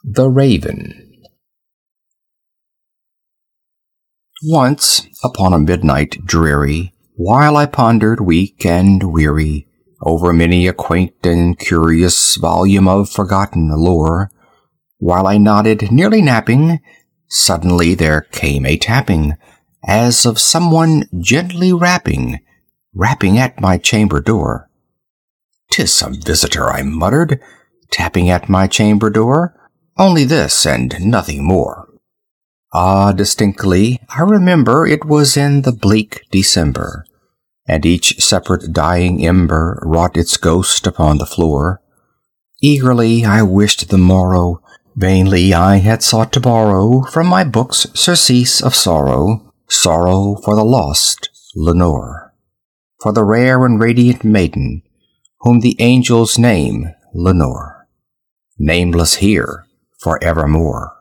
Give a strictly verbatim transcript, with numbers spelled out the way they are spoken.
The Raven. Once, upon a midnight dreary, while I pondered weak and weary over many a quaint and curious volume of forgotten lore, while I nodded, nearly napping, suddenly there came a tapping, as of someone gently rapping, rapping at my chamber door. "'Tis some visitor," I muttered, tapping at my chamber door. "Only this, and nothing more." Ah, distinctly I remember it was in the bleak December, and each separate dying ember wrought its ghost upon the floor. Eagerly I wished the morrow, vainly I had sought to borrow from my books surcease of sorrow, sorrow for the lost Lenore, for the rare and radiant maiden whom the angels name Lenore, nameless here for evermore.